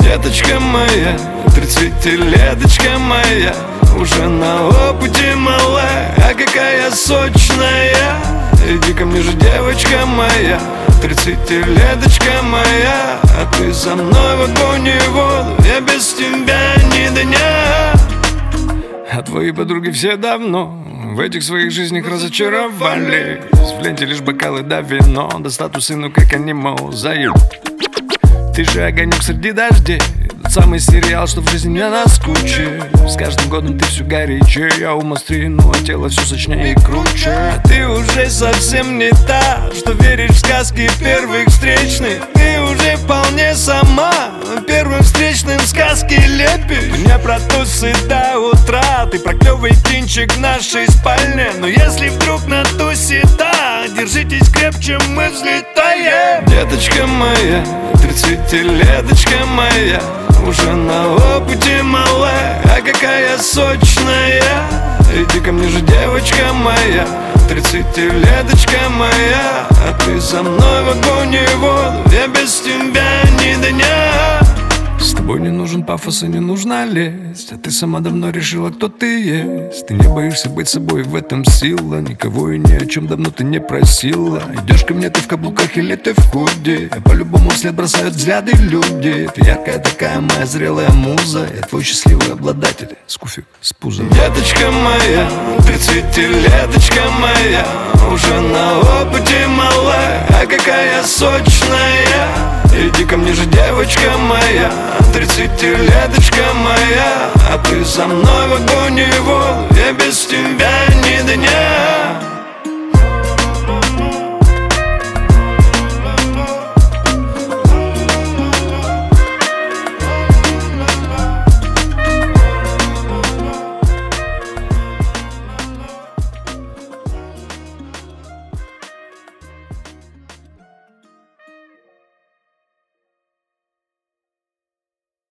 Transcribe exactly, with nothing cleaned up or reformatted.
Деточка моя, тридцатилеточка моя, уже на опыте малая, а какая сочная. Иди ко мне же, девочка моя, тридцатилеточка моя, а ты со мной в огонь и воду, я без тебя ни дня. А твои подруги все давно в этих своих жизнях разочаровались. В ленте лишь бокалы да вино, да статусы, ну как они, мол, заеб. Ты же огонек среди дождей, тот самый сериал, что в жизни не наскучит. С каждым годом ты все горячее, я ум острее, ну а тело все сочнее и круче. А ты уже совсем не та, что веришь в сказки первых встречных. Ты уже вполне сама первым встречным сказки лепишь. Не про тусы до утра, ты про клёвый кинчик в нашей спальне. Но если вдруг на тусе да, держитесь крепче, мы взлетаем. Деточка моя, тридцатилеточка моя, уже на опыте малая, а какая сочная. Иди ко мне же, девочка моя, тридцатилеточка моя, а ты со мной в огонь и воду, я без тебя ни дня. С тобой не нужен пафос и не нужна лесть, а ты сама давно решила, кто ты есть. Ты не боишься быть собой, в этом сила. Никого и ни о чем давно ты не просила. Идешь ко мне ты в каблуках или ты в худи, а по-любому вслед бросают взгляды люди. Ты яркая такая моя зрелая муза, я твой счастливый обладатель, скуфик с пузом. Деточка моя, тридцатилеточка моя, уже на опыте малая, а какая сочная. Иди ко мне же, девочка моя, тридцатилеточка моя, а ты со мной в огонь и воду, я без тебя ни дня.